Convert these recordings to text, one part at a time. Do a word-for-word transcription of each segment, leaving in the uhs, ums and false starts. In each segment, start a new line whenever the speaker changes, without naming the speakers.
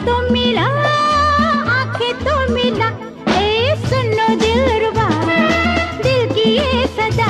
तो मिला, आंखें तो मिला, ए सुनो दिलरुबा, दिल की ये सदा।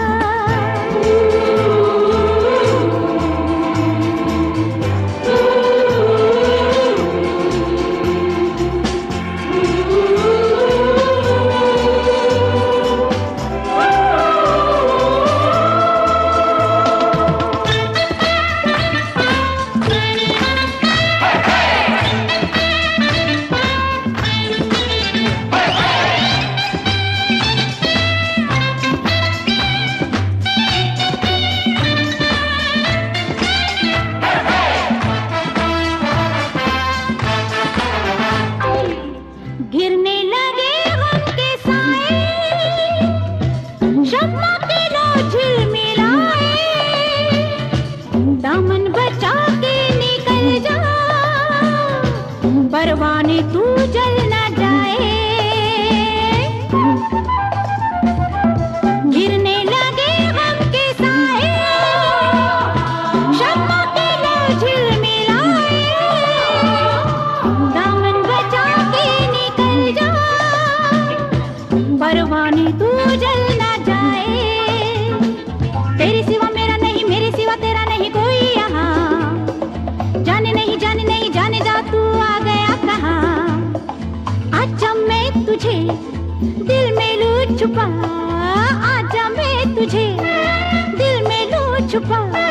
गिरने लगे गम के साए, शम्मा के लो झिलमिलाए, दामन बचा के निकल जा, परवाने तू जल न जाए। गिरने लगे गम के साए, शम्मा के लो झिलमिलाए, दामन बचा के परवाने तू जल ना जाए। तेरे सिवा मेरा नहीं, मेरे सिवा तेरा नहीं कोई यहाँ, जाने नहीं जाने नहीं जाने जा तू आ गया कहाँ। आजा मैं तुझे दिल में लूँ छुपा, आजा मैं तुझे दिल में लूँ छुपा।